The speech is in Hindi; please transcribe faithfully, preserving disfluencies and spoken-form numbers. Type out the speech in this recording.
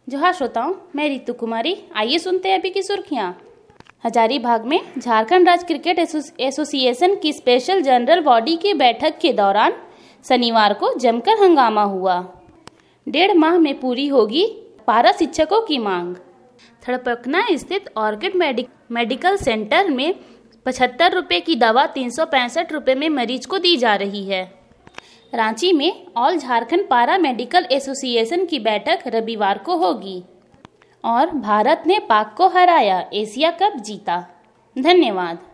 जोहार श्रोताओं, मैं रितु कुमारी। आइए सुनते हैं अभी की सुर्खियां। हजारीबाग में झारखंड राज्य क्रिकेट एसोसिएशन की स्पेशल जनरल बॉडी की बैठक के दौरान शनिवार को जमकर हंगामा हुआ। डेढ़ माह में पूरी होगी पारा शिक्षकों की मांग। थड़पकना स्थित ऑर्किड मेडिक, मेडिकल सेंटर में पचहत्तर रुपये की दवा तीन सौ पैंसठ रुपये में मरीज को दी जा रही है। रांची में ऑल झारखंड पारा मेडिकल एसोसिएशन की बैठक रविवार को होगी। और भारत ने पाक को हराया, एशिया कप जीता। धन्यवाद।